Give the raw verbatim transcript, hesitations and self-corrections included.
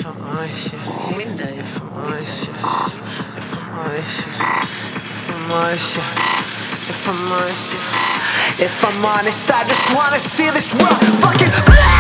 If I'm honest, yeah. Windows. If I'm honest, yeah. If I'm honest, yeah. If I'm honest, yeah. If I'm honest, yeah. If I'm honest, I just wanna see this world fucking